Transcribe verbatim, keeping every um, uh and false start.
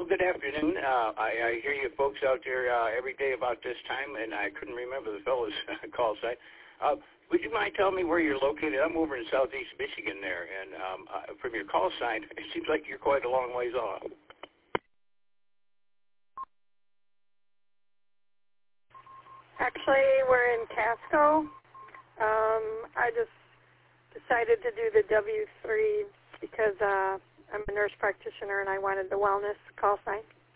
good afternoon. Uh, I, I hear you folks out there uh, every day about this time, and I couldn't remember the fellow's call sign. Uh, would you mind telling me where you're located? I'm over in southeast Michigan there, and um, uh, from your call sign, it seems like you're quite a long ways off. Actually, we're in Casco. Um, I just decided to do the W three because uh, I'm a nurse practitioner and I wanted the wellness call sign.